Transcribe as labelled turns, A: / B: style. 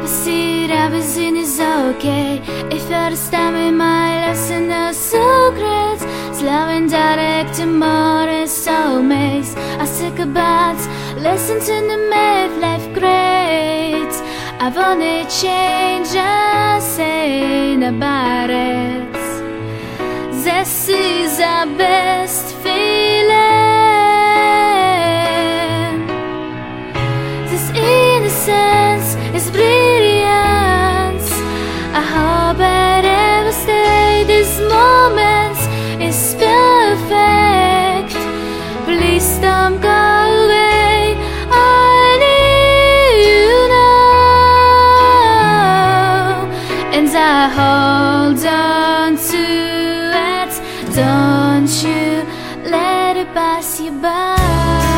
A: See, everything is okay. If you're the time in my life, and no secrets, slow and direct tomorrow's soulmates. I think about, listen to the myth, life great. I wanna change, I say about it. This is our best feeling. This innocence is brilliant. I hope it ever stay. This moment is perfect. Please don't go away. I need you now, and I hold on to it. Don't you let it pass you by.